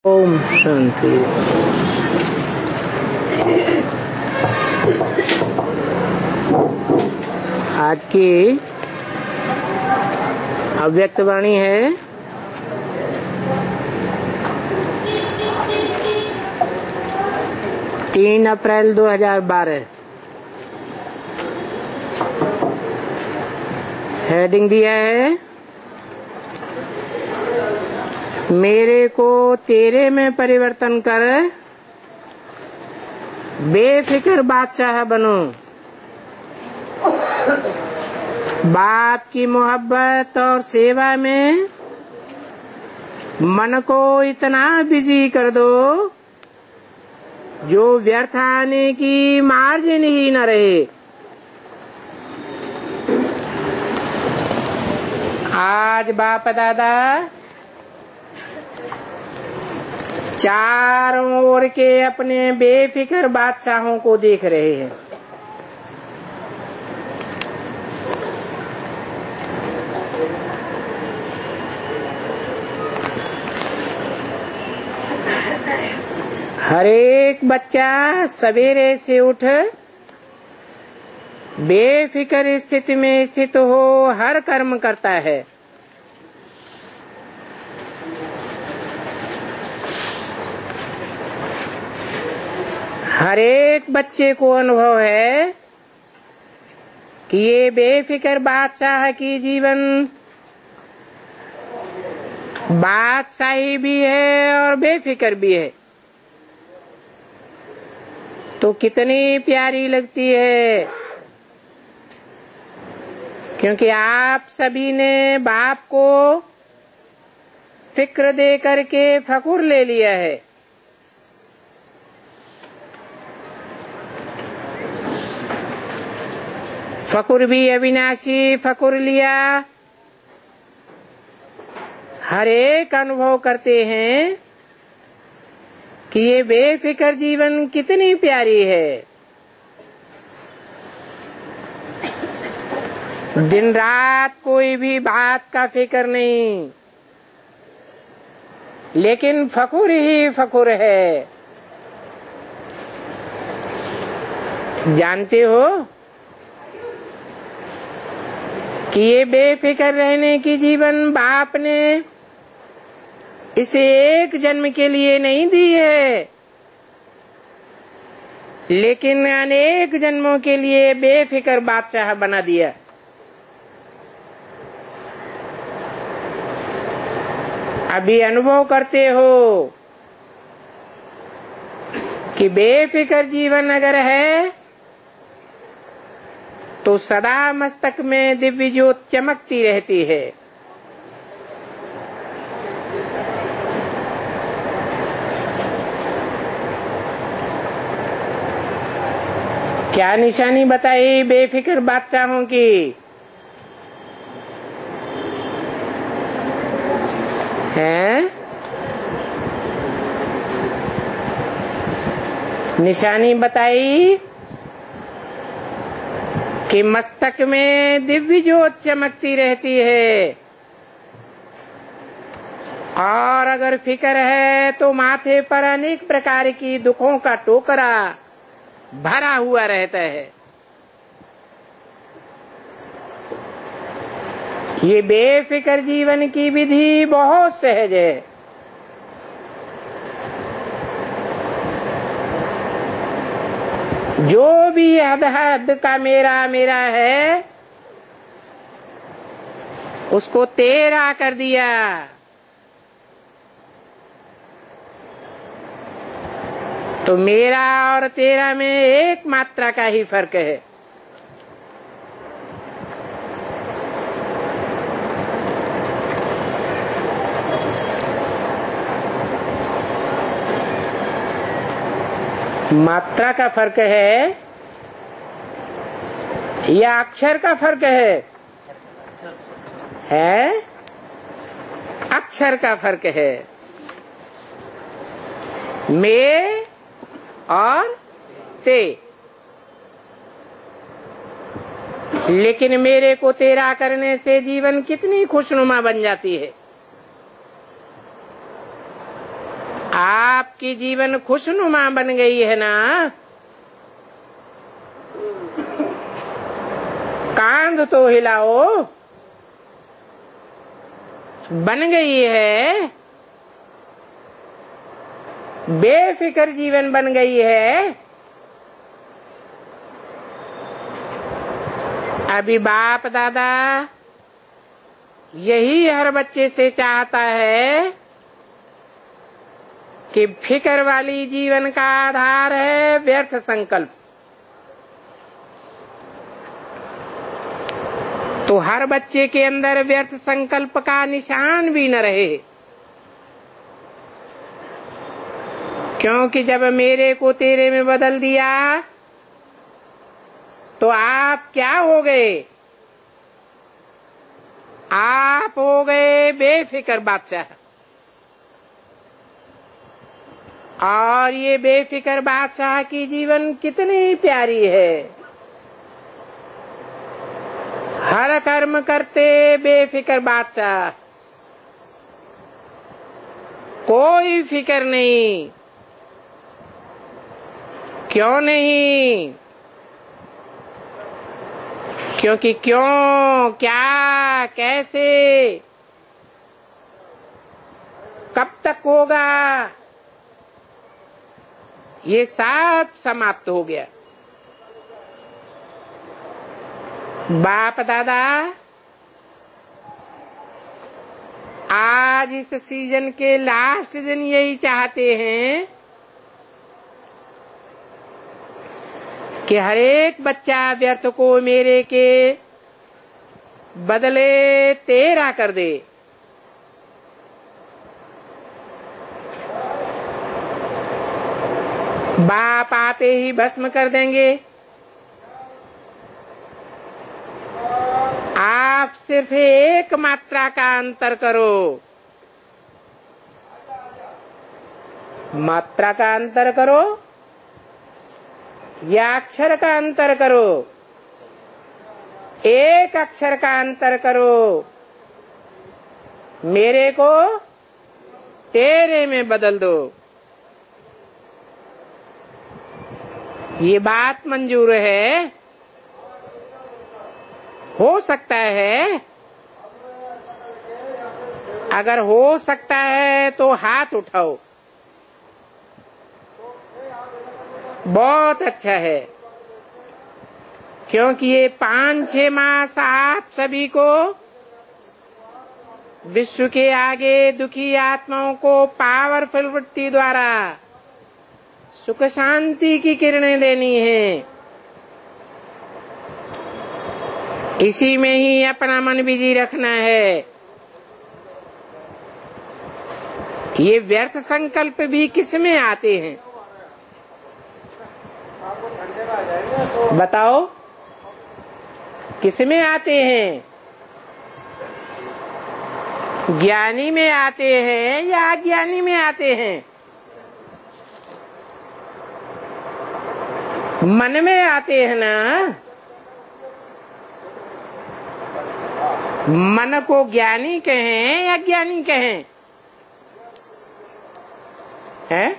ओम शांति। आज की अव्यक्त वाणी है 3 अप्रैल 2012। हेडिंग दिया है मेरे को तेरे में परिवर्तन कर बेफिक्र बादशाह बनो। बाप की मोहब्बत और सेवा में मन को इतना बिजी कर दो जो व्यर्थ आने की मार्जिन ही न रहे। आज बाप दादा चारों ओर के अपने बेफिक्र बादशाहों को देख रहे हैं। हर एक बच्चा सवेरे से उठ बेफिक्र स्थिति में स्थित हो हर कर्म करता है। हर एक बच्चे को अनुभव है कि ये बेफिक्र बादशाह की जीवन बादशाही भी है और बेफिक्र भी है, तो कितनी प्यारी लगती है। क्योंकि आप सभी ने बाप को फिक्र दे करके फकुर ले लिया है। फकुर भी अविनाशी फकुर लिया। हर एक अनुभव करते हैं कि ये बेफिक्र जीवन कितनी प्यारी है। दिन रात कोई भी बात का फिक्र नहीं, लेकिन फकुर ही फकुर है। जानते हो कि ये बेफिक्र रहने की जीवन बाप ने इसे एक जन्म के लिए नहीं दी है, लेकिन अनेक जन्मों के लिए बेफिक्र बादशाह बना दिया। अभी अनुभव करते हो कि बेफिक्र जीवन अगर है तो सदा मस्तक में दिव्य ज्योत चमकती रहती है। क्या निशानी बताई बेफिक्र बादशाहों की? है निशानी बताई कि मस्तक में दिव्य ज्योत चमकती रहती है, और अगर फिक्र है तो माथे पर अनेक प्रकार की दुखों का टोकरा भरा हुआ रहता है। ये बेफिक्र जीवन की विधि बहुत सहज है। जो भी हद हद का मेरा मेरा है उसको तेरा कर दिया। तो मेरा और तेरा में एक मात्रा का ही फर्क है। मात्रा का फर्क है या अक्षर का फर्क है? अक्षर का फर्क है। मैं और ते। लेकिन मेरे को तेरा करने से जीवन कितनी खुशनुमा बन जाती है। आपकी जीवन खुशनुमा बन गई है ना, कांध तो हिलाओ, बन गई है, बेफिक्र जीवन बन गई है। अभी बाप दादा यही हर बच्चे से चाहता है कि फिक्र वाली जीवन का आधार है व्यर्थ संकल्प। तो हर बच्चे के अंदर व्यर्थ संकल्प का निशान भी न रहे, क्योंकि जब मेरे को तेरे में बदल दिया तो आप क्या हो गए? आप हो गए बेफिक्र बादशाह। और ये बेफिक्र बादशाह की जीवन कितनी प्यारी है। हर कर्म करते बेफिक्र बादशाह, कोई फिक्र नहीं। क्यों नहीं? क्योंकि क्यों, क्या, कैसे, कब तक होगा, ये सब समाप्त हो गया। बाप दादा आज इस सीजन के लास्ट दिन यही चाहते हैं कि हर एक बच्चा व्यर्थ को मेरे के बदले तेरा कर दे। बाप आते ही भस्म कर देंगे। आप सिर्फ एक मात्रा का अंतर करो, मात्रा का अंतर करो या अक्षर का अंतर करो, एक अक्षर का अंतर करो, मेरे को तेरे में बदल दो। ये बात मंजूर है? हो सकता है? अगर हो सकता है तो हाथ उठाओ। बहुत अच्छा है, क्योंकि ये 5-6 मास आप सभी को विश्व के आगे दुखी आत्माओं को पावरफुल वृत्ति द्वारा सुख शांति की किरणें देनी है। इसी में ही अपना मन बिजी रखना है। ये व्यर्थ संकल्प भी किस में आते हैं बताओ? किस में आते हैं? ज्ञानी में आते हैं या अज्ञानी में आते हैं? मन में आते हैं ना। मन को ज्ञानी कहें या ज्ञानी कहें? हैं?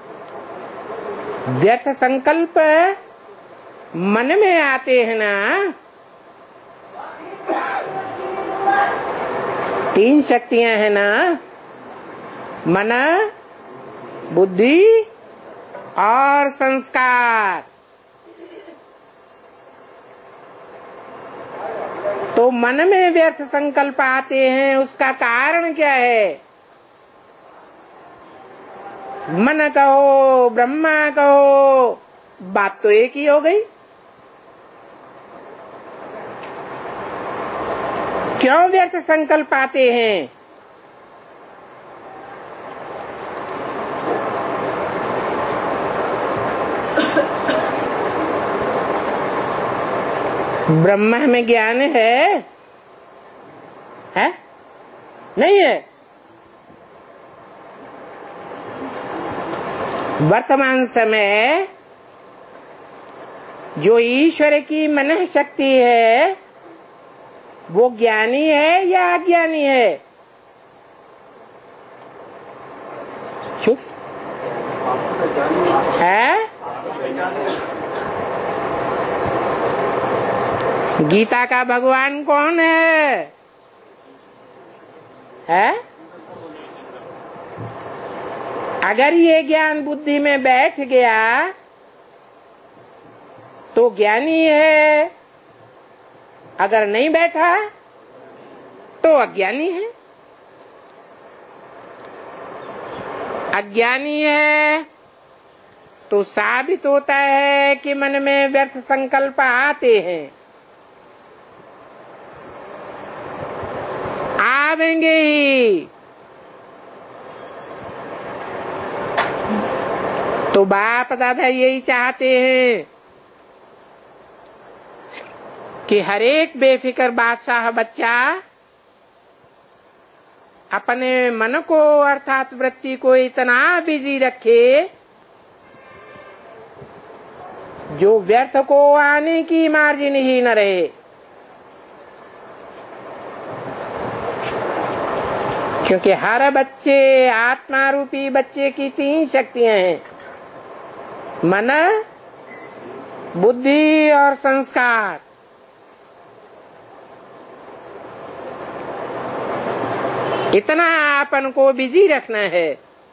व्यर्थ संकल्प मन में आते हैं ना। 3 शक्तियां हैं ना, मन, बुद्धि और संस्कार। तो मन में व्यर्थ संकल्प आते हैं, उसका कारण क्या है? मन कहो, ब्रह्मा कहो, बात तो एक ही हो गई। क्यों व्यर्थ संकल्प आते हैं? ब्रह्मा में ज्ञान है? नहीं है। वर्तमान समय जो ईश्वर की मन शक्ति है वो ज्ञानी है या अज्ञानी है? चुप। है? गीता का भगवान कौन है? अगर ये ज्ञान बुद्धि में बैठ गया तो ज्ञानी है, अगर नहीं बैठा तो अज्ञानी है। अज्ञानी है तो साबित होता है कि मन में व्यर्थ संकल्प आते हैं, आवेंगे ही। तो बाप दादा यही चाहते हैं कि हर एक बेफिक्र बादशाह बच्चा अपने मन को अर्थात वृत्ति को इतना बिजी रखे जो व्यर्थ को आने की मार्जिन ही न रहे। क्योंकि हर बच्चे आत्मा रूपी बच्चे की 3 शक्तियां हैं, मन, बुद्धि और संस्कार। इतना अपन को बिजी रखना है।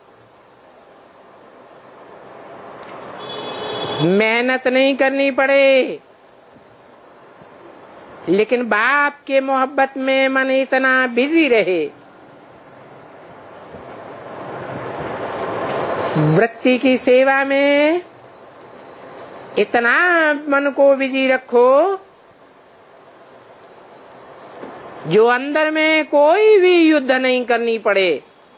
मेहनत नहीं करनी पड़े, लेकिन बाप के मोहब्बत में मन इतना बिजी रहे। वृत्ति की सेवा में इतना मन को बिजी रखो जो अंदर में कोई भी युद्ध नहीं करनी पड़े।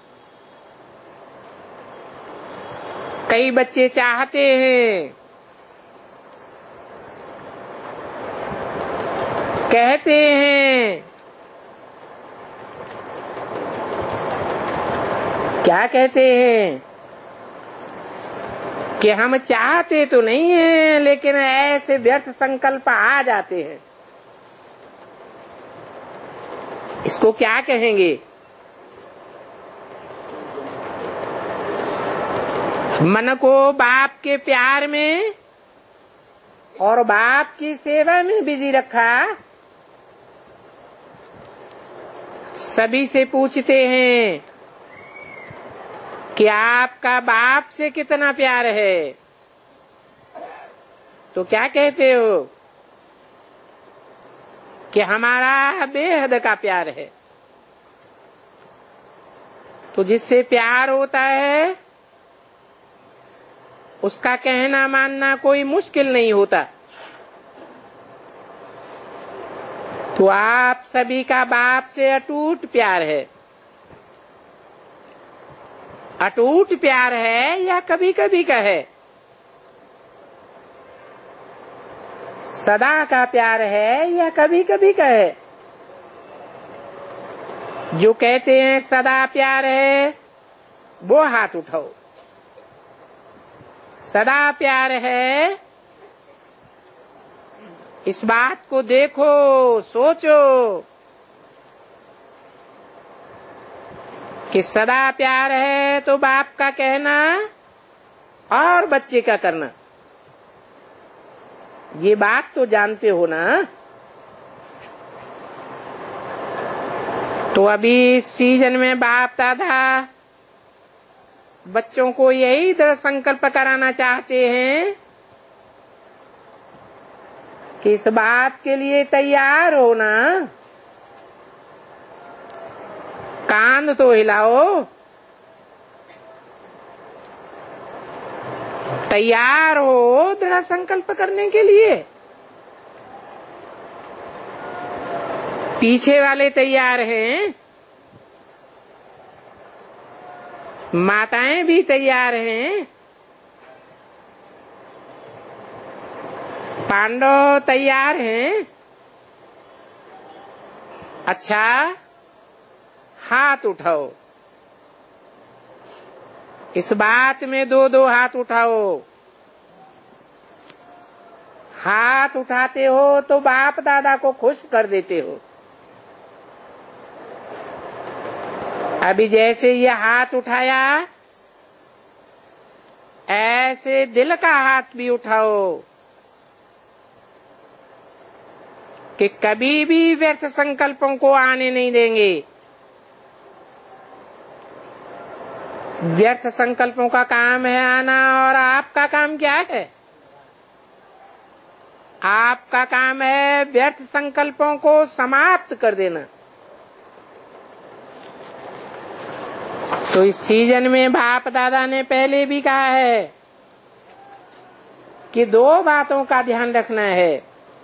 कई बच्चे चाहते हैं, कहते हैं, क्या कहते हैं कि हम चाहते तो नहीं हैं, लेकिन ऐसे व्यर्थ संकल्प आ जाते हैं। इसको क्या कहेंगे? मन को बाप के प्यार में और बाप की सेवा में बिजी रखा। सभी से पूछते हैं कि आपका बाप से कितना प्यार है, तो क्या कहते हो कि हमारा बेहद का प्यार है। तो जिससे प्यार होता है उसका कहना मानना कोई मुश्किल नहीं होता। तो आप सभी का बाप से अटूट प्यार है। अटूट प्यार है या कभी कभी का है? सदा का प्यार है या कभी कभी का है? जो कहते हैं सदा प्यार है वो हाथ उठाओ। सदा प्यार है, इस बात को देखो, सोचो कि सदा प्यार है तो बाप का कहना और बच्चे का करना, ये बात तो जानते हो ना। तो अभी इस सीजन में बाप दादा बच्चों को यही दृढ़ संकल्प कराना चाहते हैं कि इस बात के लिए तैयार हो ना। कान तो हिलाओ, तैयार हो दृढ़ संकल्प करने के लिए। पीछे वाले तैयार हैं, माताएं भी तैयार हैं, पांडव तैयार हैं। अच्छा, हाथ उठाओ। इस बात में 2-2 हाथ उठाओ। हाथ उठाते हो तो बाप दादा को खुश कर देते हो। अभी जैसे ये हाथ उठाया ऐसे दिल का हाथ भी उठाओ कि कभी भी व्यर्थ संकल्पों को आने नहीं देंगे। व्यर्थ संकल्पों का काम है आना, और आपका काम क्या है? आपका काम है व्यर्थ संकल्पों को समाप्त कर देना। तो इस सीजन में बाप दादा ने पहले भी कहा है कि दो बातों का ध्यान रखना है।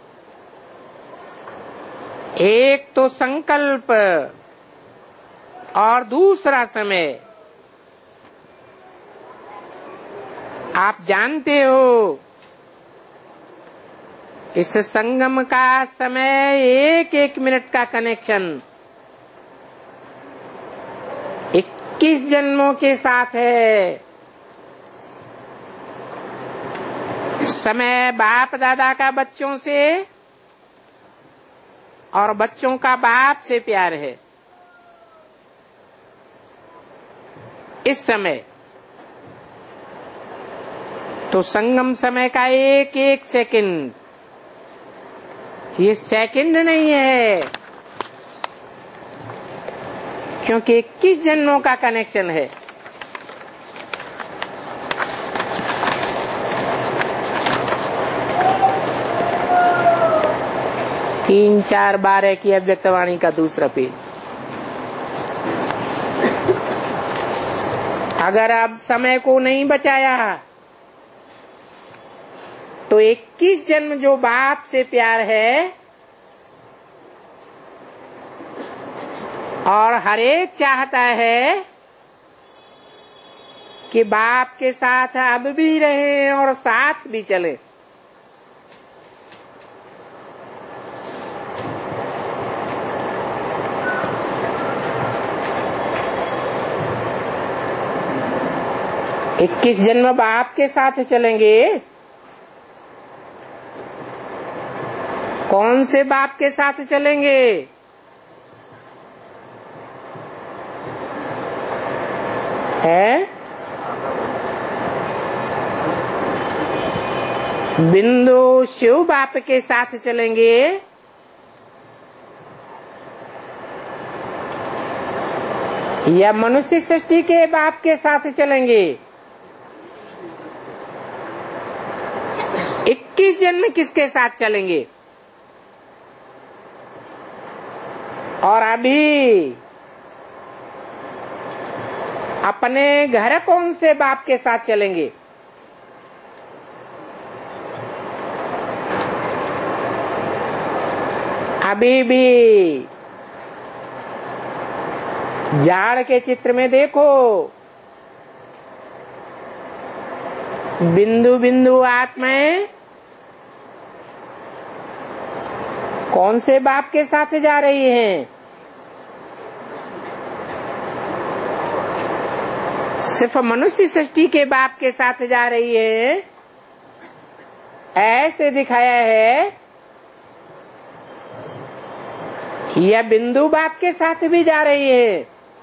एक तो संकल्प और दूसरा समय। आप जानते हो इस संगम का समय एक एक मिनट का कनेक्शन 21 जन्मों के साथ है। समय बाप दादा का बच्चों से और बच्चों का बाप से प्यार है। इस समय तो संगम समय का एक एक सेकंड, ये सेकंड नहीं है, क्योंकि 21 जन्मों का कनेक्शन है। तीन चार बार है कि अव्यक्तवाणी का दूसरा पेज। अगर अब समय को नहीं बचाया तो 21 जन्म जो बाप से प्यार है और हर एक चाहता है कि बाप के साथ अब भी रहे और साथ भी चले। इक्कीस जन्म बाप के साथ चलेंगे। कौन से बाप के साथ चलेंगे? है बिंदु शिव बाप के साथ चलेंगे या मनुष्य सृष्टि के बाप के साथ चलेंगे? 21 जन्म किसके साथ चलेंगे? और अभी अपने घर कौन से बाप के साथ चलेंगे? अभी भी जाड़ के चित्र में देखो, बिंदु बिंदु आत्माएं कौन से बाप के साथ जा रही हैं? सिर्फ मनुष्य सृष्टि के बाप के साथ जा रही है, ऐसे दिखाया है, या बिंदु बाप के साथ भी जा रही है?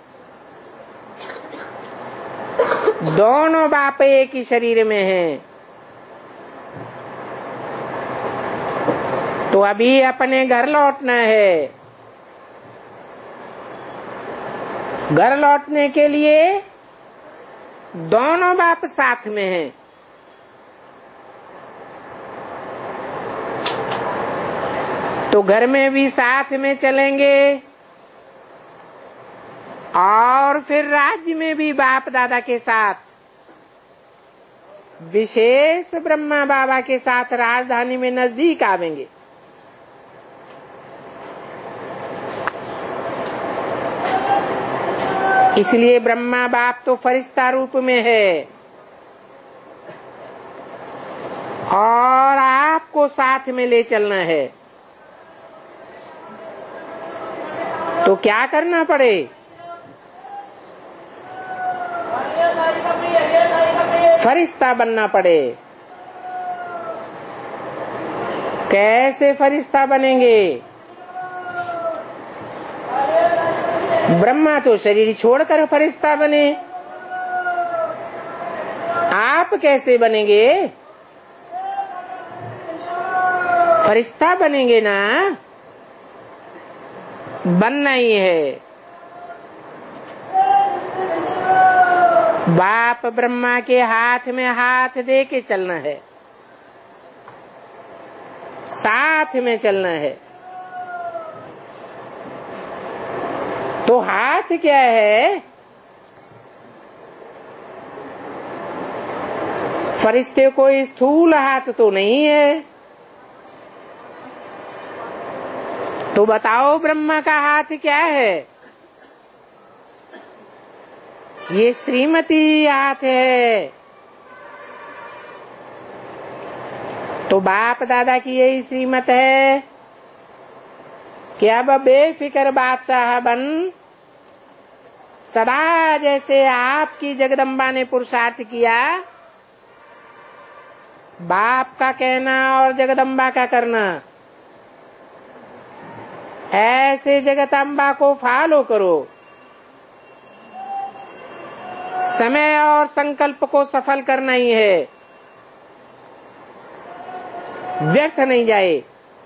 दोनों बाप एक ही शरीर में हैं। तो अभी अपने घर लौटना है। घर लौटने के लिए दोनों बाप साथ में हैं। तो घर में भी साथ में चलेंगे और फिर राज्य में भी बाप दादा के साथ, विशेष ब्रह्मा बाबा के साथ राजधानी में नजदीक आवेंगे। इसलिए ब्रह्मा बाप तो फरिश्ता रूप में है और आपको साथ में ले चलना है। तो क्या करना पड़े? फरिश्ता बनना पड़े। कैसे फरिश्ता बनेंगे? ब्रह्मा तो शरीर छोड़कर फरिश्ता बने, आप कैसे बनेंगे? फरिश्ता बनेंगे ना, बनना ही है। बाप ब्रह्मा के हाथ में हाथ दे के चलना है, साथ में चलना है। तो हाथ क्या है? फरिश्ते को स्थूल हाथ तो नहीं है। तो बताओ ब्रह्मा का हाथ क्या है? ये श्रीमती हाथ है। तो बाप दादा की यही श्रीमत है कि अब बेफिक्र बादशाह बन, सदा जैसे आपकी जगदम्बा ने पुरुषार्थ किया, बाप का कहना और जगदम्बा का करना, ऐसे जगदम्बा को फॉलो करो। समय और संकल्प को सफल करना ही है, व्यर्थ नहीं जाए।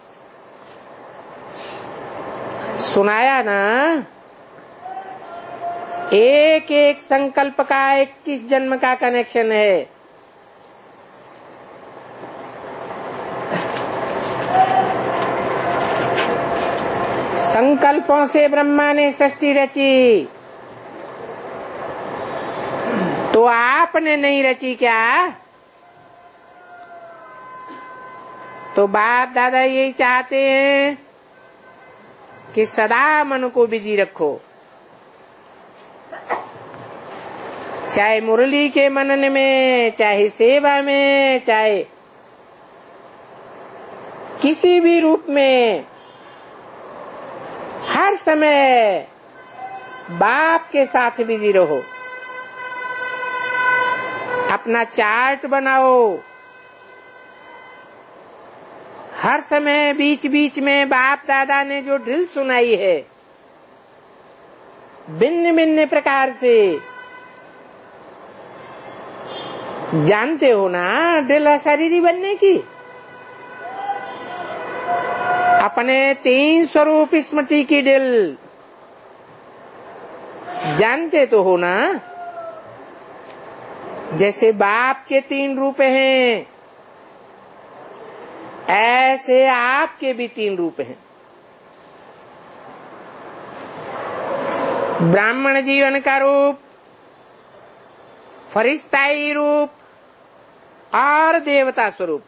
सुनाया ना, एक एक संकल्प का 21 जन्म का कनेक्शन है। संकल्पों से ब्रह्मा ने सृष्टि रची, तो आपने नहीं रची क्या? तो बाप दादा यही चाहते हैं कि सदा मन को बिजी रखो, चाहे मुरली के मनन में, चाहे सेवा में, चाहे किसी भी रूप में, हर समय बाप के साथ बिजी रहो। अपना चार्ट बनाओ, हर समय बीच बीच में बाप दादा ने जो ड्रिल सुनाई है, भिन्न भिन्न प्रकार से, जानते हो ना ड्रिल शरीरी बनने की। अपने 3 स्वरूप स्मृति की ड्रिल जानते तो हो ना। जैसे बाप के 3 रूप हैं, ऐसे आपके भी 3 रूप हैं। ब्राह्मण जीवन का रूप, फरिश्ताई रूप और देवता स्वरूप।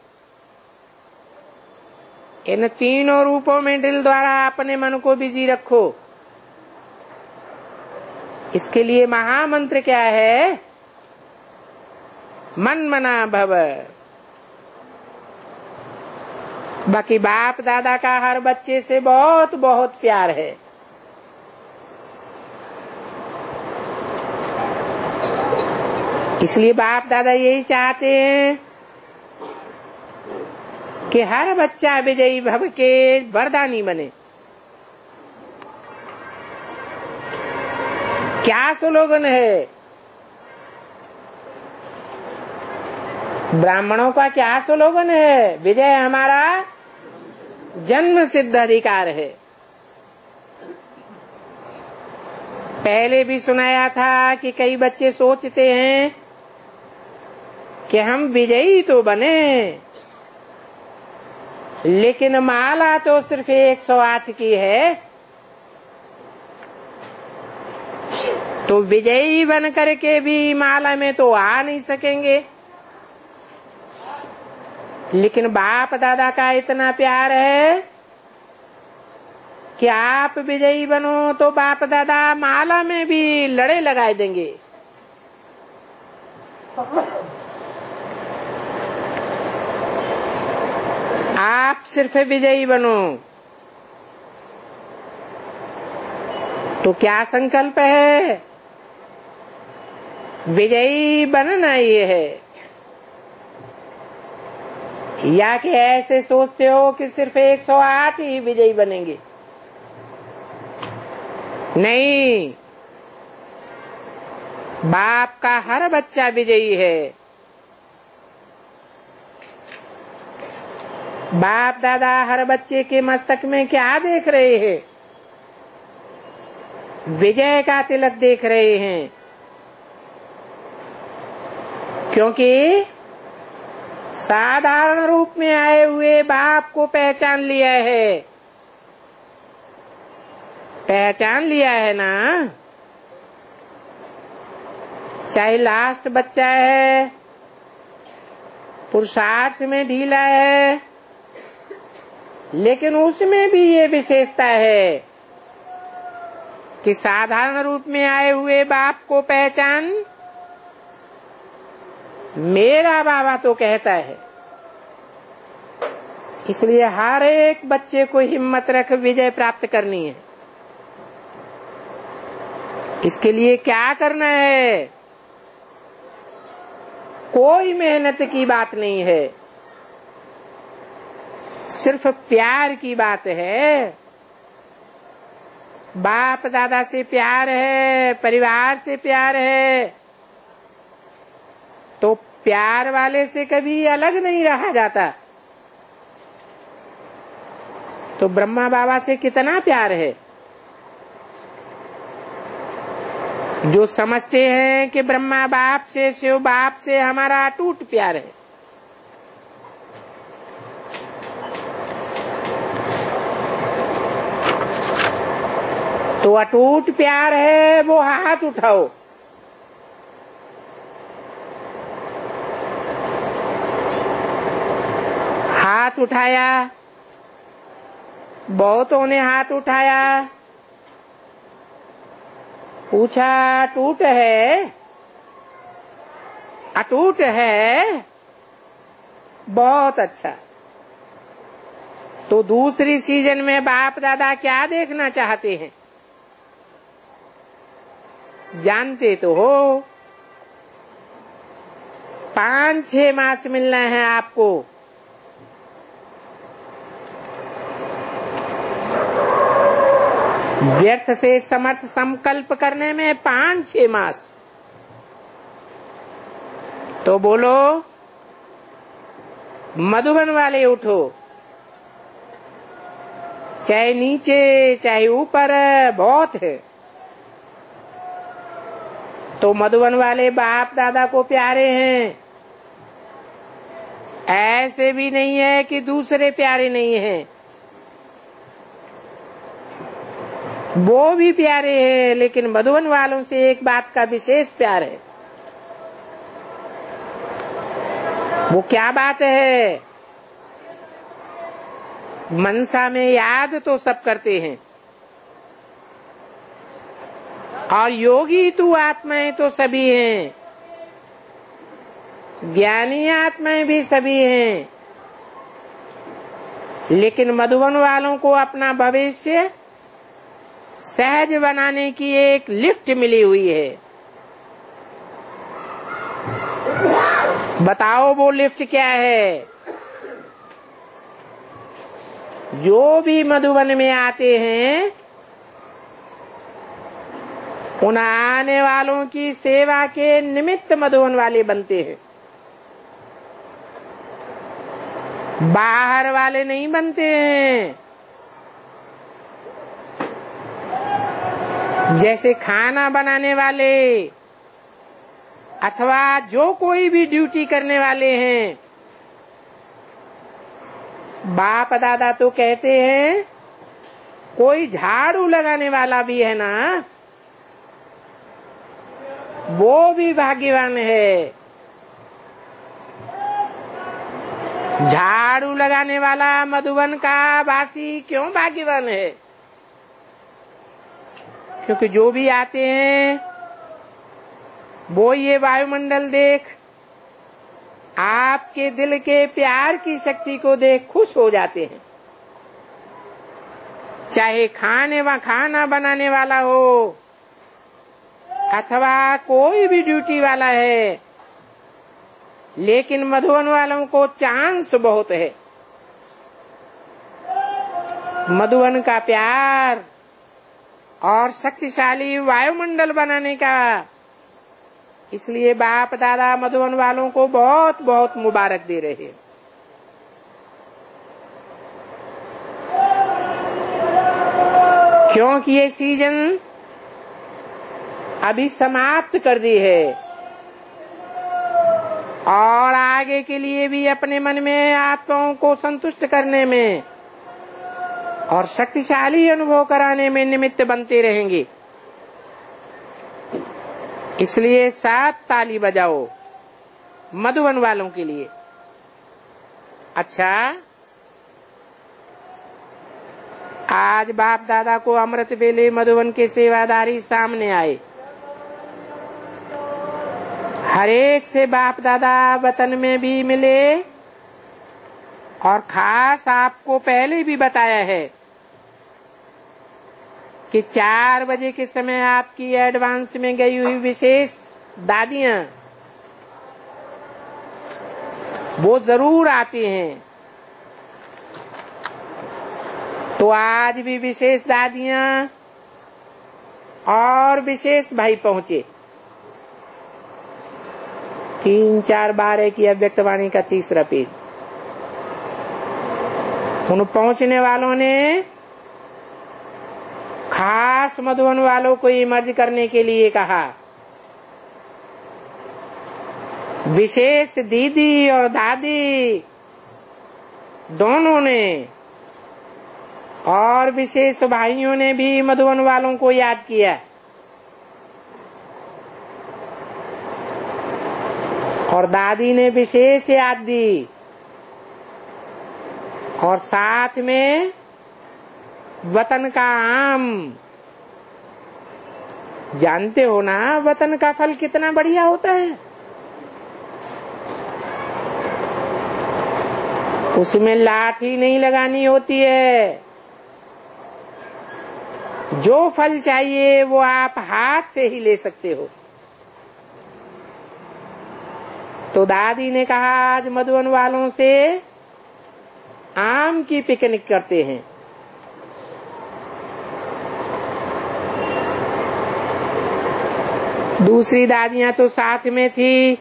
इन तीनों रूपों में ड्रिल द्वारा अपने मन को बिजी रखो। इसके लिए महामंत्र क्या है? मन मना भव। बाकी बाप दादा का हर बच्चे से बहुत बहुत प्यार है। इसलिए बाप दादा यही चाहते हैं कि हर बच्चा विजयी भव के वरदानी बने। क्या स्लोगन है ब्राह्मणों का? क्या स्लोगन है? विजय हमारा जन्म सिद्ध अधिकार है। पहले भी सुनाया था कि कई बच्चे सोचते हैं कि हम विजयी तो बने, लेकिन माला तो सिर्फ 108 की है, तो विजयी बन करके भी माला में तो आ नहीं सकेंगे। लेकिन बाप दादा का इतना प्यार है कि आप विजयी बनो तो बाप दादा माला में भी लड़े लगाए देंगे। आप सिर्फ विजयी बनो। तो क्या संकल्प है? विजयी बनना ये है। या कि ऐसे सोचते हो कि सिर्फ 108 ही विजयी बनेंगे? नहीं, बाप का हर बच्चा विजयी है। बाप दादा हर बच्चे के मस्तक में क्या देख रहे हैं? विजय का तिलक देख रहे हैं, क्योंकि साधारण रूप में आए हुए बाप को पहचान लिया है। पहचान लिया है ना? चाहे लास्ट बच्चा है, पुरुषार्थ में ढीला है, लेकिन उसमें भी ये विशेषता है कि साधारण रूप में आए हुए बाप को पहचान मेरा बाबा तो कहता है। इसलिए हर एक बच्चे को हिम्मत रख विजय प्राप्त करनी है। इसके लिए क्या करना है? कोई मेहनत की बात नहीं है, सिर्फ प्यार की बात है। बाप दादा से प्यार है, परिवार से प्यार है, तो प्यार वाले से कभी अलग नहीं रहा जाता। तो ब्रह्मा बाबा से कितना प्यार है। जो समझते हैं कि ब्रह्मा बाप से, शिव बाप से हमारा अटूट प्यार है, तो अटूट प्यार है, वो हाथ उठाओ। हाथ उठाया, बहुतों ने हाथ उठाया, पूछा अटूट है? अटूट है, बहुत अच्छा। तो दूसरी सीजन में बाप दादा क्या देखना चाहते हैं जानते तो हो। 5-6 मास मिलना है आपको। व्यर्थ से समर्थ संकल्प करने में 5-6 मास। तो बोलो मधुबन वाले उठो, चाहे नीचे चाहे ऊपर, बहुत है। तो मधुबन वाले बाप दादा को प्यारे हैं, ऐसे भी नहीं है कि दूसरे प्यारे नहीं हैं, वो भी प्यारे हैं, लेकिन मधुबन वालों से एक बात का विशेष प्यार है। वो क्या बात है? मनसा में याद तो सब करते हैं, और योगी तू आत्माएं तो सभी हैं, ज्ञानी आत्माएं भी सभी हैं, लेकिन मधुबन वालों को अपना भविष्य सहज बनाने की एक लिफ्ट मिली हुई है। बताओ वो लिफ्ट क्या है? जो भी मधुबन में आते हैं, उन आने वालों की सेवा के निमित्त मधुबन वाले बनते हैं, बाहर वाले नहीं बनते हैं। जैसे खाना बनाने वाले अथवा जो कोई भी ड्यूटी करने वाले हैं, बाप दादा तो कहते हैं कोई झाड़ू लगाने वाला भी है ना, वो भी भाग्यवान है। झाड़ू लगाने वाला मधुबन का वासी क्यों भाग्यवान है? क्योंकि जो भी आते हैं वो ये वायुमंडल देख, आपके दिल के प्यार की शक्ति को देख खुश हो जाते हैं। चाहे खाना बनाने वाला हो अथवा कोई भी ड्यूटी वाला है, लेकिन मधुबन वालों को चांस बहुत है। मधुबन का प्यार और शक्तिशाली वायुमंडल बनाने का, इसलिए बाप दादा मधुबन वालों को बहुत बहुत मुबारक दे रहे हैं। क्योंकि ये सीजन अभी समाप्त कर दी है और आगे के लिए भी अपने मन में आत्माओं को संतुष्ट करने में और शक्तिशाली अनुभव कराने में निमित्त बनते रहेंगे। इसलिए 7 ताली बजाओ मधुबन वालों के लिए। अच्छा, आज बाप दादा को अमृत वेले मधुबन के सेवादारी सामने आए। हर एक से बाप दादा वतन में भी मिले और खास आपको पहले भी बताया है कि 4 बजे के समय आपकी एडवांस में गई हुई विशेष दादियां वो जरूर आती हैं। तो आज भी विशेष दादियां और विशेष भाई पहुंचे। 3-4 बार है कि अव्यक्तवाणी का 3रा पेज। उन पहुंचने वालों ने खास मधुबन वालों को इमर्ज करने के लिए कहा। विशेष दीदी और दादी दोनों ने और विशेष भाइयों ने भी मधुबन वालों को याद किया और दादी ने विशेष याद दी और साथ में वतन का आम। जानते हो ना वतन का फल कितना बढ़िया होता है। उसमें लाठी नहीं लगानी होती है। जो फल चाहिए वो आप हाथ से ही ले सकते हो। तो दादी ने कहा आज मधुबन वालों से आम की पिकनिक करते हैं। दूसरी दादियां तो साथ में थी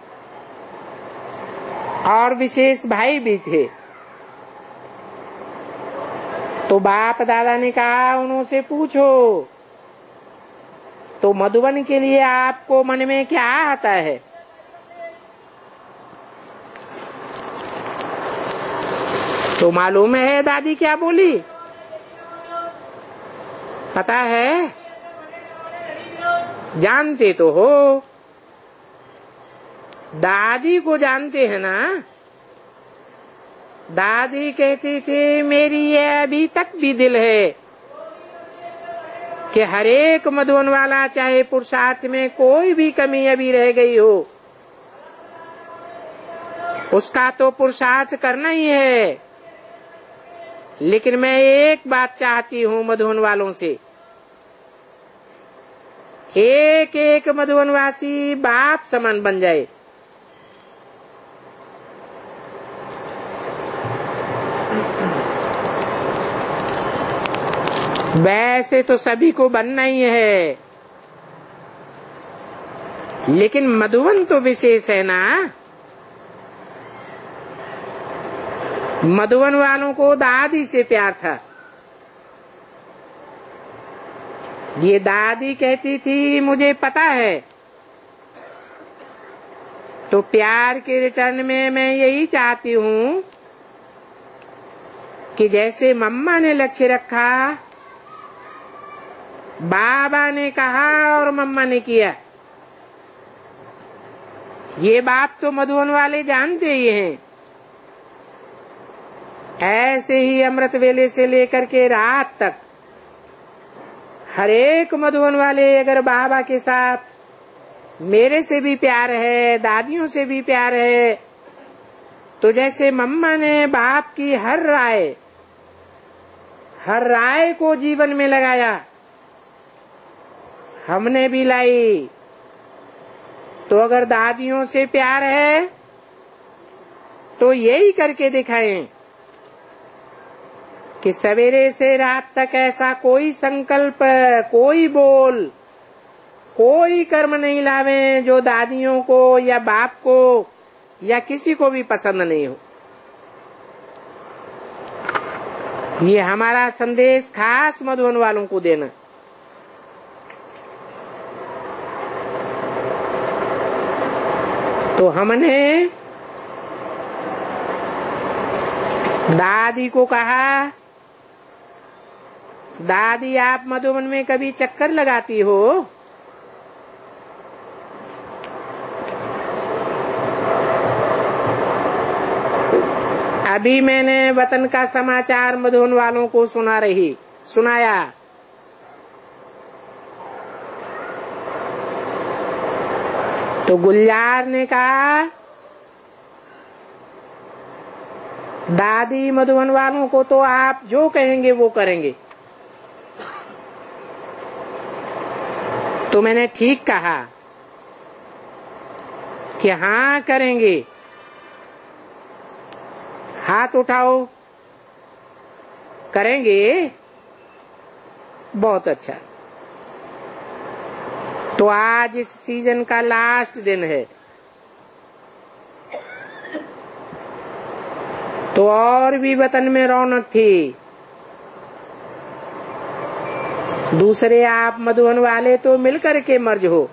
और विशेष भाई भी थे। तो बाप दादा ने कहा उनसे पूछो तो मधुबन के लिए आपको मन में क्या आता है। तो मालूम है दादी क्या बोली? पता है? जानते तो हो। दादी को जानते हैं ना। दादी कहती थी मेरी ये अभी तक भी दिल है कि हर एक मधुबन वाला चाहे पुरुषार्थ में कोई भी कमी अभी रह गई हो उसका तो पुरुषार्थ करना ही है। लेकिन मैं एक बात चाहती हूँ मधुबन वालों से, एक एक मधुबनवासी बाप समान बन जाए। वैसे तो सभी को बनना ही है लेकिन मधुबन तो विशेष है ना। मधुबन वालों को दादी से प्यार था। ये दादी कहती थी मुझे पता है। तो प्यार के रिटर्न में मैं यही चाहती हूँ कि जैसे मम्मा ने लक्ष्य रखा, बाबा ने कहा और मम्मा ने किया, ये बात तो मधुबन वाले जानते ही हैं। ऐसे ही अमृत वेले से लेकर के रात तक हर एक मधुबन वाले अगर बाबा के साथ मेरे से भी प्यार है, दादियों से भी प्यार है, तो जैसे मम्मा ने बाप की हर राय को जीवन में लगाया, हमने भी लाई। तो अगर दादियों से प्यार है तो यही करके दिखाएं कि सवेरे से रात तक ऐसा कोई संकल्प, कोई बोल, कोई कर्म नहीं लावें जो दादियों को या बाप को या किसी को भी पसंद नहीं हो। ये हमारा संदेश खास मधुबन वालों को देना। तो हमने दादी को कहा, दादी आप मधुबन में कभी चक्कर लगाती हो? अभी मैंने वतन का समाचार मधुबन वालों को सुनाया। तो गुलजार ने कहा, दादी मधुबन वालों को तो आप जो कहेंगे वो करेंगे। तो मैंने ठीक कहा कि हाँ करेंगे। हाथ उठाओ, करेंगे? बहुत अच्छा। तो आज इस सीजन का लास्ट दिन है, तो और भी वतन में रौनक थी। दूसरे आप मधुबन वाले तो मिलकर के मर्ज हो,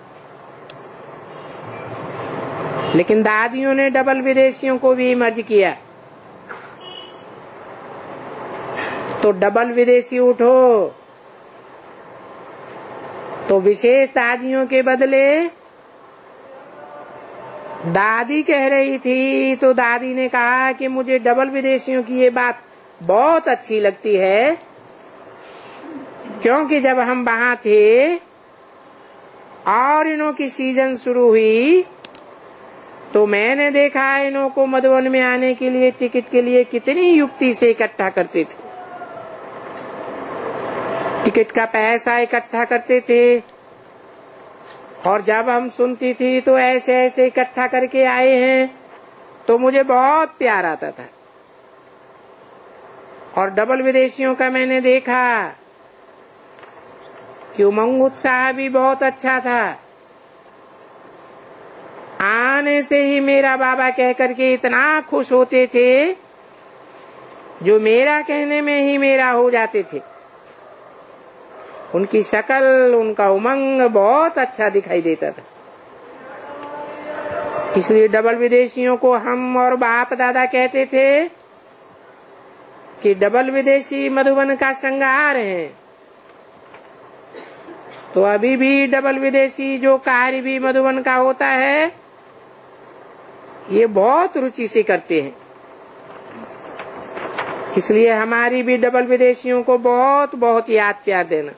लेकिन दादियों ने डबल विदेशियों को भी मर्ज किया। तो डबल विदेशी उठो। तो विशेष दादियों के बदले दादी कह रही थी, तो दादी ने कहा कि मुझे डबल विदेशियों की ये बात बहुत अच्छी लगती है, क्योंकि जब हम वहां थे और इन्हों की सीजन शुरू हुई तो मैंने देखा इन्हों को मधुबन में आने के लिए टिकट के लिए कितनी युक्ति से इकट्ठा करते थे। टिकट का पैसा इकट्ठा करते थे, और जब हम सुनती थी तो ऐसे ऐसे इकट्ठा करके आए हैं, तो मुझे बहुत प्यार आता था। और डबल विदेशियों का मैंने देखा कि उमंग उत्साह भी बहुत अच्छा था। आने से ही मेरा बाबा कह करके इतना खुश होते थे, जो मेरा कहने में ही मेरा हो जाते थे। उनकी शक्ल, उनका उमंग बहुत अच्छा दिखाई देता था। इसलिए डबल विदेशियों को हम और बाप दादा कहते थे कि डबल विदेशी मधुबन का श्रृंगार हैं। तो अभी भी डबल विदेशी जो कार्य भी मधुबन का होता है, ये बहुत रुचि से करते हैं। इसलिए हमारी भी डबल विदेशियों को बहुत बहुत याद प्यार देना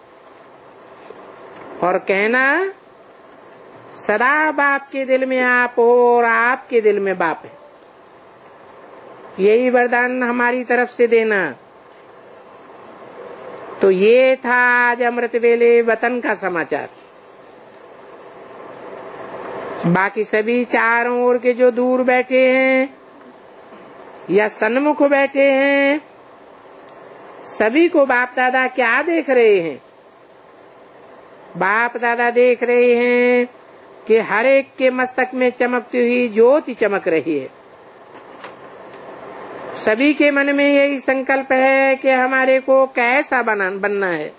और कहना, सदा बाप के दिल में आप हो और आपके दिल में बाप है। यही वरदान हमारी तरफ से देना। तो ये था आज अमृत वेले वतन का समाचार। बाकी सभी चारों ओर के जो दूर बैठे हैं या सन्मुख बैठे हैं, सभी को बाप दादा क्या देख रहे हैं? बाप दादा देख रहे हैं कि हर एक के मस्तक में चमकती हुई ज्योति चमक रही है। सभी के मन में यही संकल्प है कि हमारे को कैसा बनना है।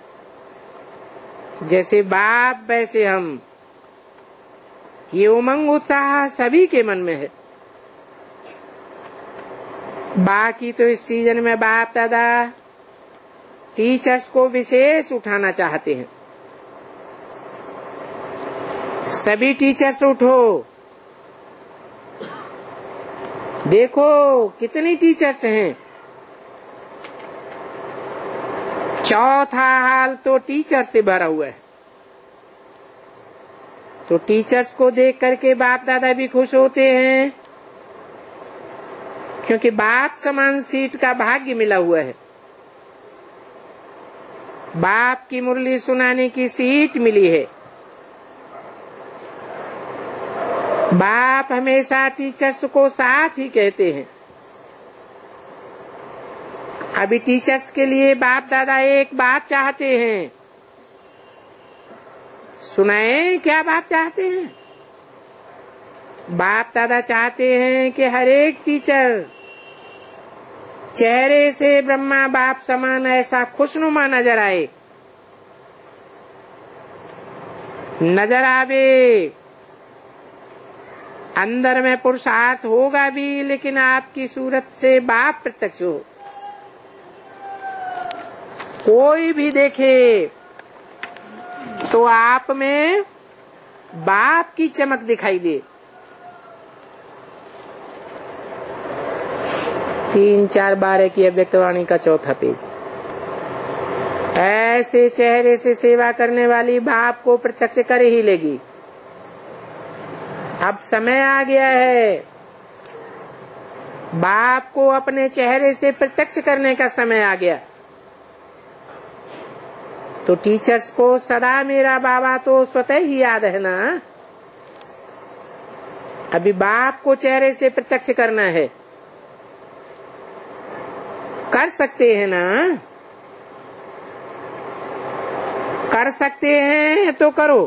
जैसे बाप वैसे हम, ये उमंग उत्साह सभी के मन में है। बाकी तो इस सीजन में बाप दादा टीचर्स को विशेष उठाना चाहते हैं। सभी टीचर्स उठो, देखो कितनी टीचर्स हैं। चौथा हाल तो टीचर से भरा हुआ है। तो टीचर्स को देख करके बाप दादा भी खुश होते हैं, क्योंकि बाप समान सीट का भाग्य मिला हुआ है। बाप की मुरली सुनाने की सीट मिली है। बाप हमेशा टीचर्स को साथ ही कहते हैं। अभी टीचर्स के लिए बाप दादा एक बात चाहते हैं। सुनाए क्या बात चाहते हैं? बाप दादा चाहते हैं कि हर एक टीचर चेहरे से ब्रह्मा बाप समान ऐसा खुशनुमा नजर आए, नजर आवे, अंदर में पुरुषार्थ होगा भी, लेकिन आपकी सूरत से बाप प्रत्यक्ष हो। कोई भी देखे तो आप में बाप की चमक दिखाई दे। 3-4-12 की अव्यक्तवाणी का चौथा पेज। ऐसे चेहरे से सेवा करने वाली बाप को प्रत्यक्ष कर ही लेगी। अब समय आ गया है, बाप को अपने चेहरे से प्रत्यक्ष करने का समय आ गया। तो टीचर्स को सदा मेरा बाबा तो स्वतः ही याद है ना। अभी बाप को चेहरे से प्रत्यक्ष करना है, कर सकते हैं ना? कर सकते हैं तो करो।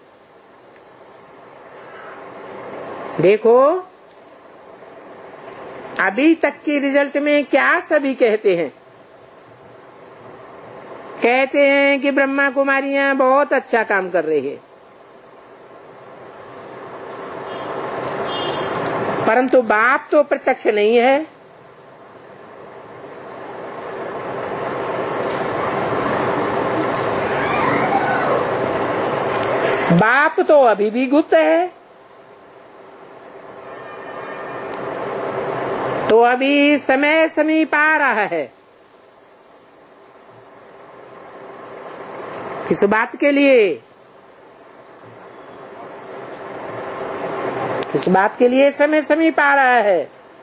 देखो अभी तक की रिजल्ट में क्या सभी कहते हैं, कहते हैं कि ब्रह्मा कुमारियां बहुत अच्छा काम कर रही है, परंतु बाप तो प्रत्यक्ष नहीं है। बाप तो अभी भी गुप्त है। तो अभी समय समीप आ रहा है। किस बात के लिए? इस बात के लिए समय समीप आ रहा है।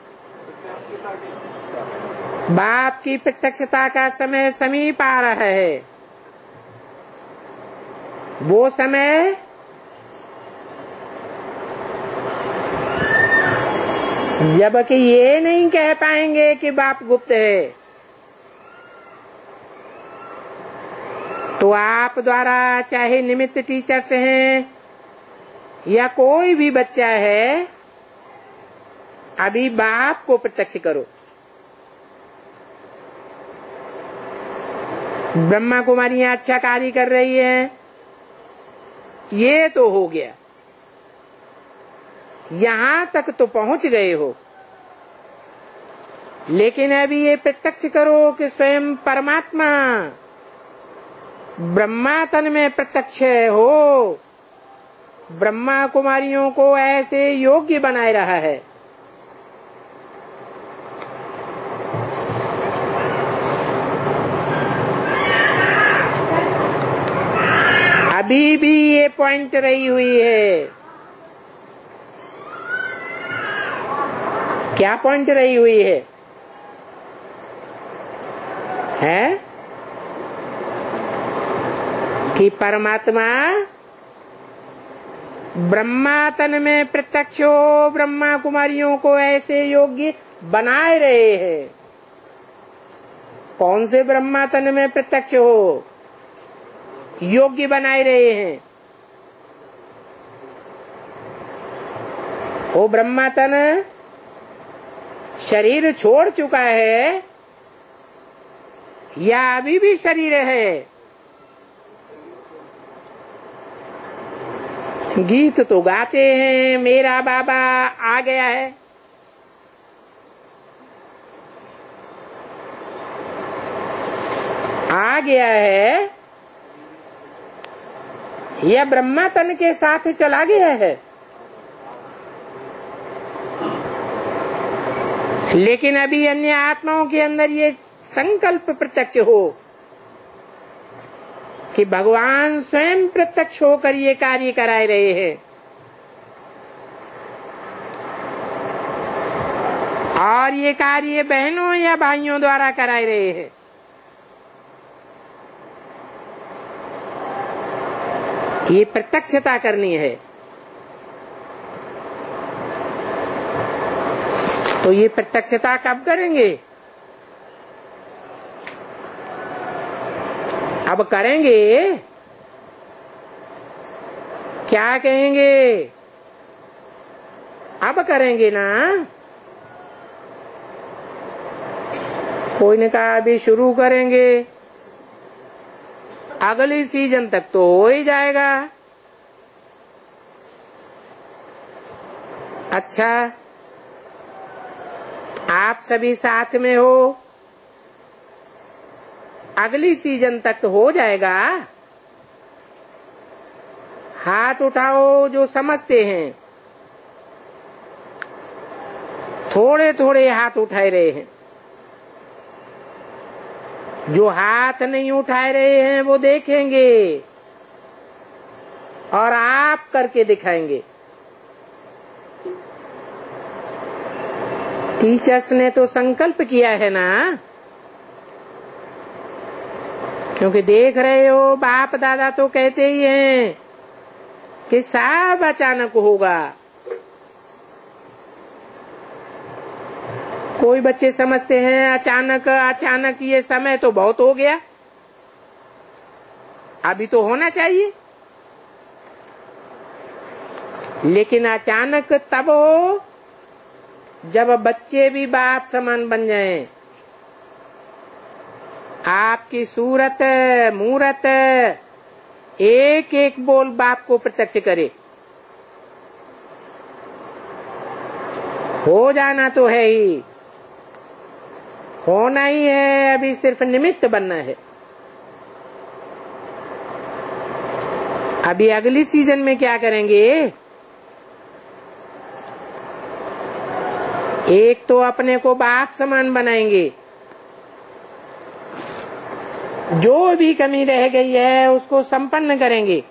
बाप की प्रत्यक्षता का समय समीप आ रहा है। वो समय जबकि ये नहीं कह पाएंगे कि बाप गुप्त है, तो आप द्वारा चाहे निमित्त टीचर्स हैं या कोई भी बच्चा है, अभी बाप को प्रत्यक्ष करो। ब्रह्मा कुमारियां अच्छा कार्य कर रही हैं, ये तो हो गया, यहां तक तो पहुंच गए हो। लेकिन अभी ये प्रत्यक्ष करो कि स्वयं परमात्मा ब्रह्मा तन में प्रत्यक्ष हो, ब्रह्मा कुमारियों को ऐसे योग्य बनाए रहा है। अभी भी ये पॉइंट रही हुई है। क्या पॉइंट रही हुई है? कि परमात्मा ब्रह्मा तन में प्रत्यक्ष हो, ब्रह्मा कुमारियों को ऐसे योग्य बनाए रहे हैं। कौन से ब्रह्मा तन में प्रत्यक्ष हो, योग्य बनाए रहे हैं? वो ब्रह्मा तन शरीर छोड़ चुका है या अभी भी शरीर है? गीत तो गाते हैं, मेरा बाबा आ गया है। आ गया है या ब्रह्मा तन के साथ चला गया है? लेकिन अभी अन्य आत्माओं के अंदर ये संकल्प प्रत्यक्ष हो कि भगवान स्वयं प्रत्यक्ष होकर ये कार्य कराए रहे हैं, और ये कार्य बहनों या भाइयों द्वारा कराए रहे हैं। ये प्रत्यक्षता करनी है। तो ये प्रत्यक्षता कब करेंगे? अब करेंगे। क्या कहेंगे? अब करेंगे ना। कोई ने कहा अभी शुरू करेंगे, अगली सीजन तक तो हो ही जाएगा। अच्छा, आप सभी साथ में हो, अगली सीजन तक तो हो जाएगा। हाथ उठाओ जो समझते हैं। थोड़े थोड़े हाथ उठाए रहे हैं। जो हाथ नहीं उठाए रहे हैं वो देखेंगे और आप करके दिखाएंगे। टीचर्स ने तो संकल्प किया है ना, क्योंकि देख रहे हो बाप दादा तो कहते ही हैं कि सब अचानक होगा। कोई बच्चे समझते हैं अचानक अचानक, ये समय तो बहुत हो गया, अभी तो होना चाहिए। लेकिन अचानक तब हो जब बच्चे भी बाप समान बन जाएं। आपकी सूरत मूरत एक एक बोल बाप को प्रत्यक्ष करे। हो जाना तो है ही, होना ही है, अभी सिर्फ निमित्त बनना है। अभी अगली सीजन में क्या करेंगे? एक तो अपने को बाप समान बनाएंगे, जो भी कमी रह गई है उसको संपन्न करेंगे।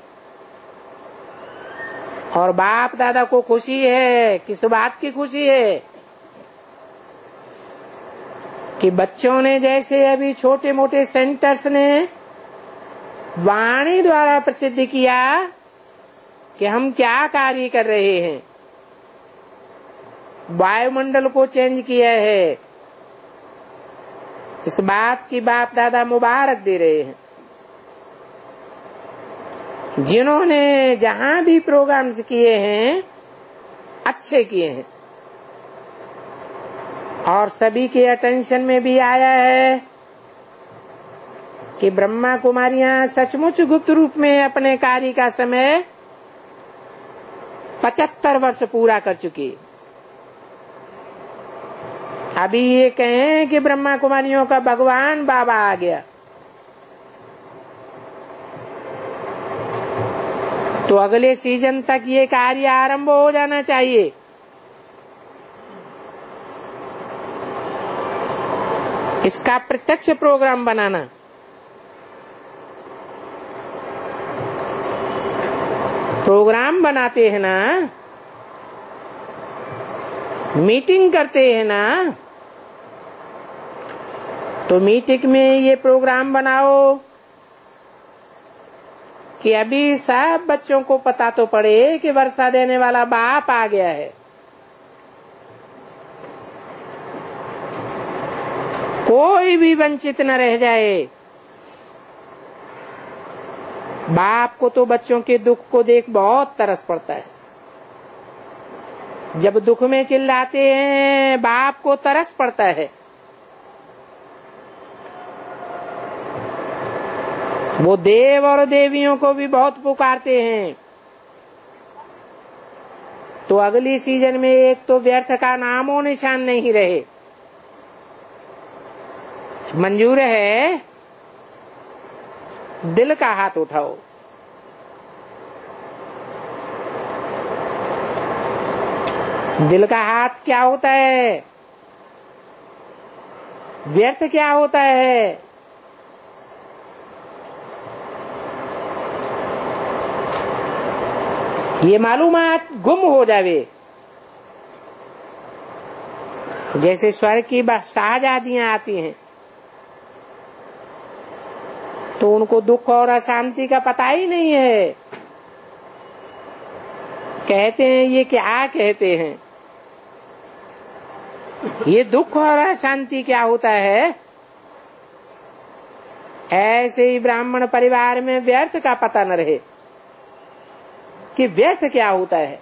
और बाप दादा को खुशी है, किस बात की खुशी है कि बच्चों ने जैसे अभी छोटे मोटे सेंटर्स ने वाणी द्वारा प्रसिद्ध किया कि हम क्या कार्य कर रहे हैं, वायुमंडल को चेंज किया है, इस बात की बाप दादा मुबारक दे रहे हैं। जिन्होंने जहां भी प्रोग्राम्स किए हैं अच्छे किए हैं, और सभी के अटेंशन में भी आया है कि ब्रह्मा कुमारियां सचमुच गुप्त रूप में अपने कार्य का समय 75 वर्ष पूरा कर चुकी। अभी ये कहें कि ब्रह्मा कुमारियों का भगवान बाबा आ गया, तो अगले सीजन तक ये कार्य आरंभ हो जाना चाहिए। इसका प्रत्यक्ष प्रोग्राम बनाना। प्रोग्राम बनाते हैं ना, मीटिंग करते हैं ना, तो मीटिंग में ये प्रोग्राम बनाओ कि अभी सब बच्चों को पता तो पड़े कि वर्षा देने वाला बाप आ गया है। कोई भी वंचित न रह जाए। बाप को तो बच्चों के दुख को देख बहुत तरस पड़ता है। जब दुख में चिल्लाते हैं बाप को तरस पड़ता है। वो देव और देवियों को भी बहुत पुकारते हैं। तो अगली सीजन में एक तो व्यर्थ का नामो निशान नहीं रहे। मंजूर है? दिल का हाथ उठाओ। दिल का हाथ क्या होता है? व्यर्थ क्या होता है? ये मालूमात गुम हो जावे। जैसे स्वर्ग की शाहजादियां आती हैं तो उनको दुख और अशांति का पता ही नहीं है। कहते हैं ये क्या कहते हैं, ये दुख और अशांति क्या होता है। ऐसे ही ब्राह्मण परिवार में व्यर्थ का पता न रहे कि व्यर्थ क्या होता है।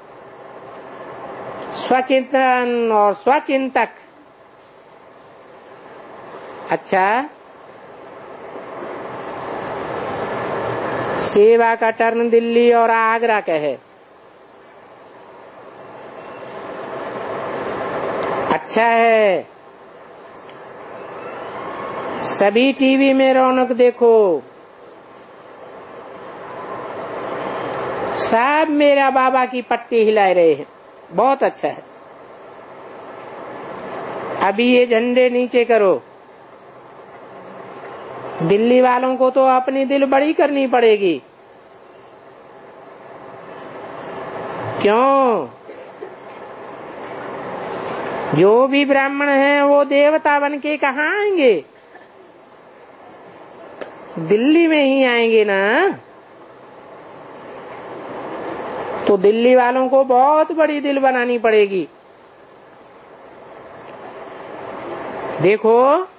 स्वचिंतन और स्वचिंतक अच्छा, सेवा का टर्न दिल्ली और आगरा का है। अच्छा है, सभी टीवी में रौनक देखो, सब मेरा बाबा की पट्टी हिला रहे हैं, बहुत अच्छा है। अभी ये झंडे नीचे करो। दिल्ली वालों को तो अपनी दिल बड़ी करनी पड़ेगी। क्यों? जो भी ब्राह्मण हैं वो देवता बन के कहाँ आएंगे? दिल्ली में ही आएंगे ना। तो दिल्ली वालों को बहुत बड़ी दिल बनानी पड़ेगी। देखो,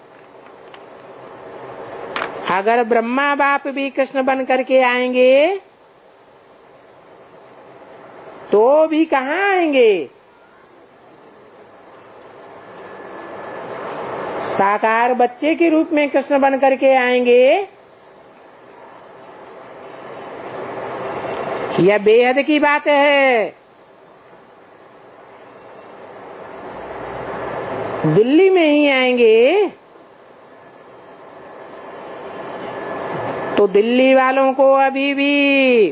अगर ब्रह्मा बाप भी कृष्ण बन करके आएंगे तो भी कहाँ आएंगे? साकार बच्चे के रूप में कृष्ण बन करके आएंगे। यह बेहद की बात है। दिल्ली में ही आएंगे तो दिल्ली वालों को अभी भी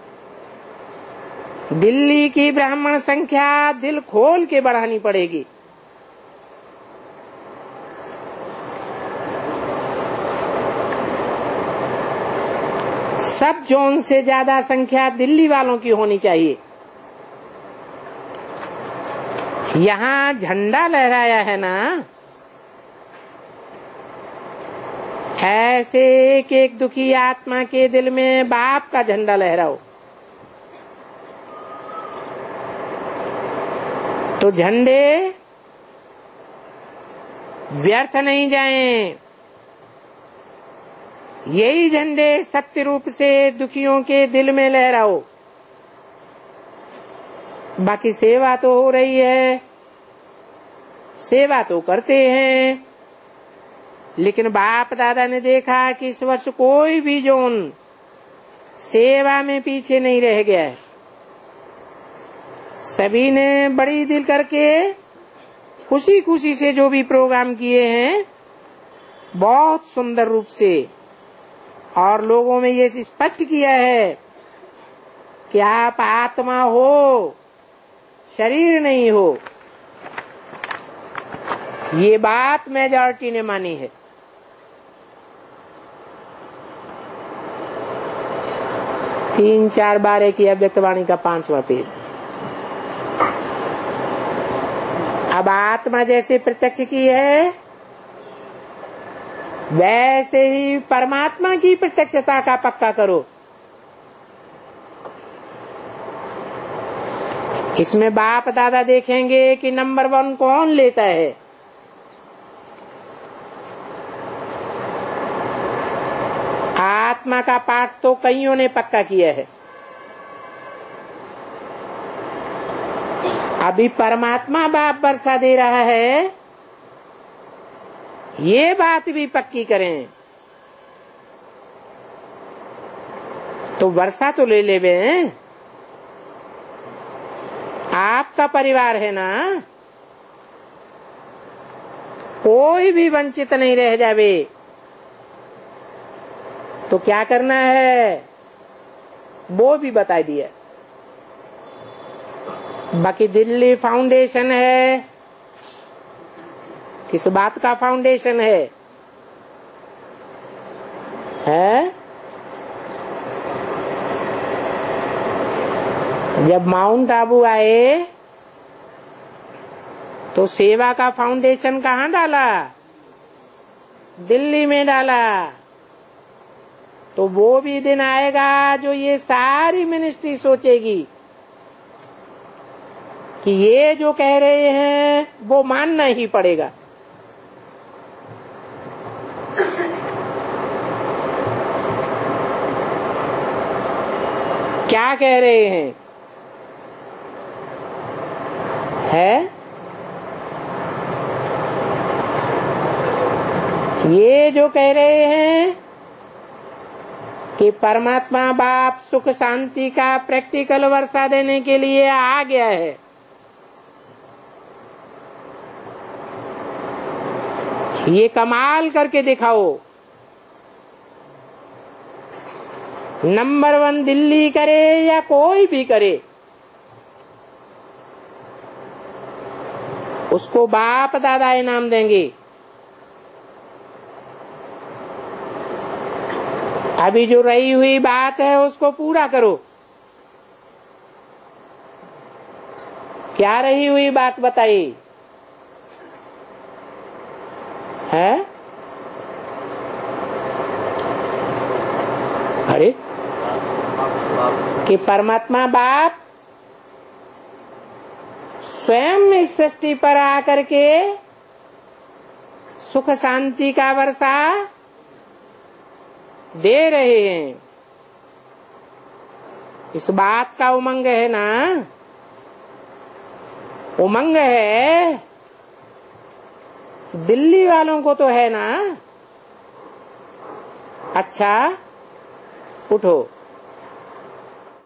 दिल्ली की ब्राह्मण संख्या दिल खोल के बढ़ानी पड़ेगी। सब जोन से ज्यादा संख्या दिल्ली वालों की होनी चाहिए। यहाँ झंडा लहराया है ना, ऐसे एक एक दुखी आत्मा के दिल में बाप का झंडा लहराओ। तो झंडे व्यर्थ नहीं जाएं। यही झंडे सत्य रूप से दुखियों के दिल में लहराओ। बाकी सेवा तो हो रही है, सेवा तो करते हैं, लेकिन बाप दादा ने देखा कि इस वर्ष कोई भी जोन सेवा में पीछे नहीं रह गया है। सभी ने बड़ी दिल करके खुशी खुशी से जो भी प्रोग्राम किए हैं बहुत सुंदर रूप से, और लोगों में ये स्पष्ट किया है कि आप आत्मा हो, शरीर नहीं हो। ये बात मेजॉरिटी ने मानी है। तीन चार बार की अव्यक्तवाणी का 5वां पेज। अब आत्मा जैसे प्रत्यक्ष की है वैसे ही परमात्मा की प्रत्यक्षता का पक्का करो। इसमें बाप दादा देखेंगे कि नंबर 1 कौन लेता है। आत्मा का पाठ तो कईयों ने पक्का किया है। अभी परमात्मा बाप वर्षा दे रहा है, ये बात भी पक्की करें। तो वर्षा तो ले लेवे, आपका परिवार है ना, कोई भी वंचित नहीं रह जावे। तो क्या करना है वो भी बता दिया। बाकी दिल्ली फाउंडेशन है, किस बात का फाउंडेशन है? जब माउंट आबू आए तो सेवा का फाउंडेशन कहाँ डाला? दिल्ली में डाला। तो वो भी दिन आएगा जो ये सारी मिनिस्ट्री सोचेगी कि ये जो कह रहे हैं वो मानना ही पड़ेगा। क्या कह रहे हैं? ये जो कह रहे हैं कि परमात्मा बाप सुख शांति का प्रैक्टिकल वर्षा देने के लिए आ गया है, ये कमाल करके दिखाओ। नंबर 1 दिल्ली करे या कोई भी करे, उसको बाप दादा इनाम देंगे। अभी जो रही हुई बात है उसको पूरा करो। क्या रही हुई बात बताइए? है? अरे कि परमात्मा बाप स्वयं इस सृष्टि पर आकर के सुख शांति का वर्षा दे रहे हैं। इस बात का उमंग है ना? उमंग है, दिल्ली वालों को तो है ना? अच्छा उठो।